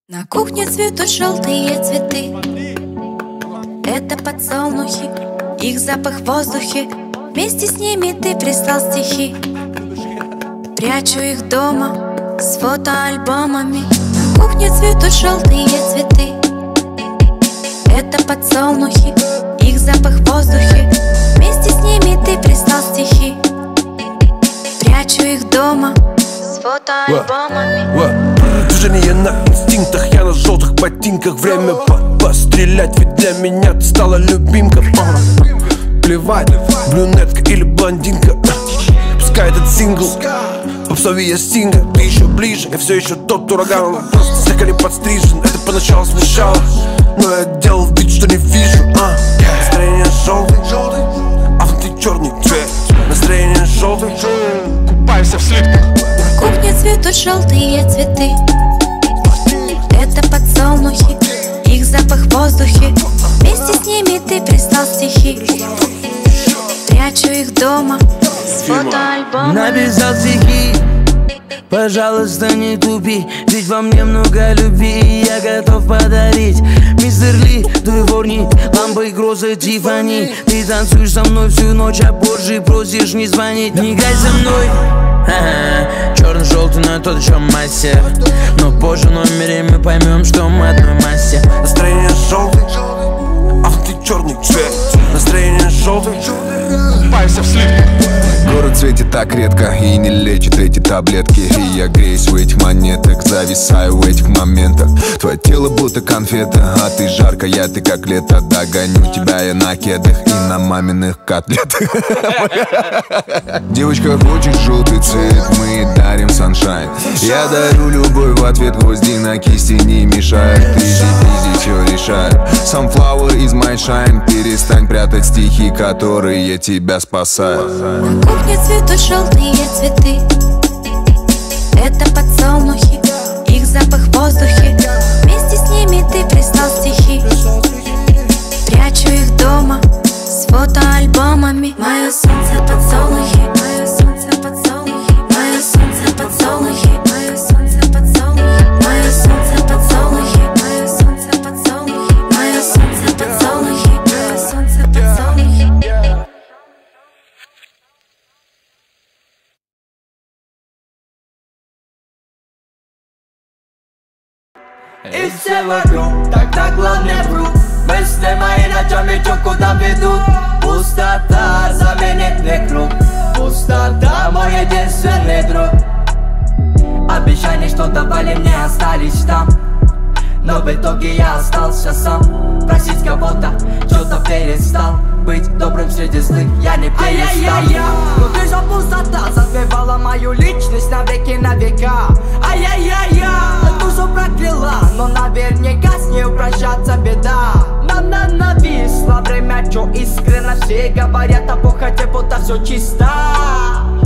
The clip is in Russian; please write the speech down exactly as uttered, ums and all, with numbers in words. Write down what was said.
На кухне цветут желтые цветы. Это подсолнухи, их запах в воздухе. Вместе с ними ты прислал стихи. Прячу их дома с фотоальбомами. На кухне цветут желтые цветы. Это подсолнухи, их запах в воздухе. Вместе с ними ты прислал стихи. Прячу их дома с фотоальбомами. Движение на инстинктах, я на желтых ботинках. Время пострелять, ведь для меня ты стала любимка. Плевать, брюнетка или блондинка. Пускай этот сингл попсовее стинга. Ты еще ближе, я все еще тот ураган. Просто слегка не подстрижен, это поначалу смущало, но я делал вид, что не вижу. а. Настроение желтый, а внутри черный цвет. Настроение желтый, купаемся в сливках. На кухне цветут желтые цветы. Это подсолнухи, их запах в воздухе. Вместе с ними ты прислал стихи. Прячу их дома с фотоальбомами. Написал стихи, пожалуйста, не тупи, ведь во мне много любви, и я готов подарить. Мистер Ли, дуй ворни, лампой грозы Тиффани. Ты танцуешь со мной всю ночь, а позже просишь не звонить. Не играй со мной, ага. Черно-желтый, но тот еще мастер. Но позже в номере мы поймем, что мы одной массе. Настроение желтый, а внутри черный цвет. Настроение желтый, купаемся в сливках. Город светит так редко и не лечит эти таблетки. И я греюсь в этих монетах, зависаю в этих моментах. Твое тело будто конфета, а ты жаркая, ты как лето. Догоню тебя я на кедах и на маминых котлетах. Девочка хочет желтый цвет, мы дарим саншайн. Я дарю любовь в ответ, гвозди на кисти не мешают. Изи, изи, все решает. Sunflower is my shine. Перестань прятать стихи, которые тебя спасают. На кухне цветут желтые цветы. Это подсолнухи, их запах в воздухе. Вместе с ними ты прислал стихи. Прячу их дома с фотоальбомами. Мое солнце подсолнухи, мое солнце подсолнухи, мое солнце подсолнухи, мое солнце подсолнухи, мое солнце подсолнухи, мое солнце подсолнухи, мое солнце подсолнухи, мое солнце подсолнухи. И все вокруг, тогда главное врут. Мысли мои ночами чё куда ведут. Пустота заменит мне круг. Пустота мой единственный друг. Обещания, что давали мне, остались там. Но в итоге я остался сам. Просить кого-то, что-то перестал. Быть добрым среди злых я не перестал. Внутри же пустота затмевала мою личность навеки на века. Ай-яй-яй-я, душу прокляла, но наверняка с ней прощаться беда. Нам нависло время, чё искренно все говорят о похоти, будто все чисто.